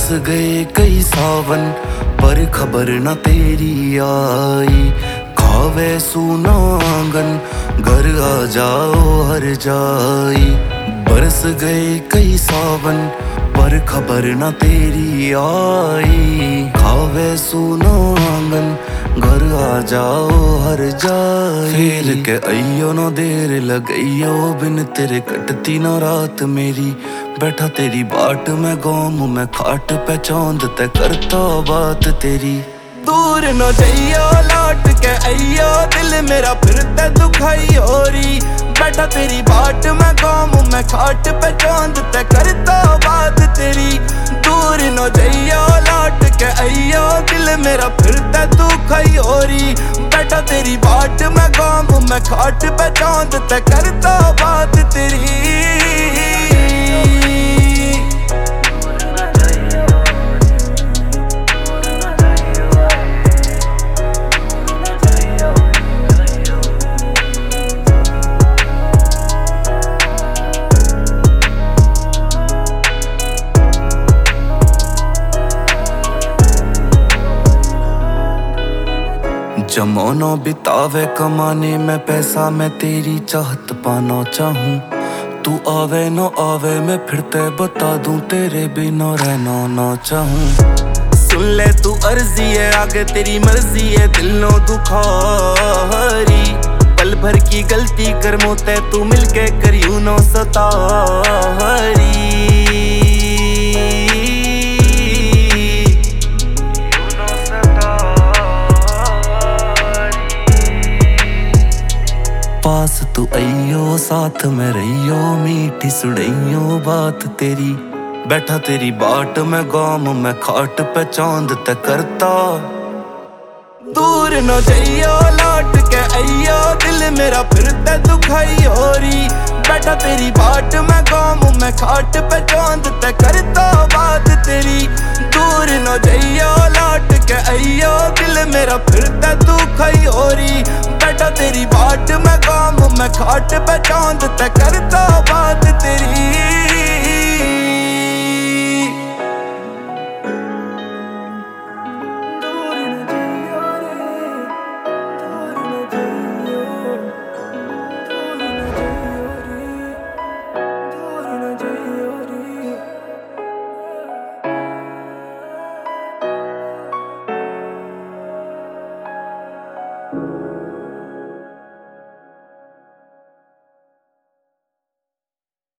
गए कई सावन पर खबर न तेरी आई। खावे सुना आंगन घर आ जाओ हर जाई। बरस गए कई सावन पर खबर न तेरी आई। खावे सुना आंगन घर आ जाओ हर जाई। फेर के अइयो न देर लगइयो बिन तेरे कटती न रात मेरी। बैठा तेरी बाट में गाँव में खाट पे चौंद ते करता बात तेरी। दूर न जाइयो लौट के अइयो दिल मेरा फिर ते दुखाई होरी। बैठा तेरी बाट में गाँव में खाट पे चौंद ते करता बात तेरी। दूर न जाइयो लौट के अइयो दिल मेरा फिर ते दुखाई होरी। बैठा तेरी बाट में गाँव में खाट पे चौंद ते करता बात तेरी। जमाना बितावे कमाने में पैसा मैं तेरी चाहत पाना चाहूं। तू आवे न आवे मैं फिर ते बता दूं तेरे बिना रहना ना चाहूं। सुन ले तू अर्जी है आगे तेरी मर्जी है दिल नो दुखारी। पल भर की गलती कर मोते तू मिलके करियो नो सतारी। पास तू अइयो साथ में रहियो मीठी सुड़इयो बात तेरी। बैठा तेरी बाट में गाँव में खाट पे चौंद ते करता। दूर न जाइयो लौट के अइयो दिल मेरा फिर ते दुखाई होरी। बैठा तेरी बाट में गाँव में खाट पे चौंद ते करता बात तेरी। दूर न जाइयो लौट के अइयो दिल मेरा फिर ते दुखाई होरी। बैठा तेरी बाट में गाँव में खाट पे चौंद ते करता बात तेरी।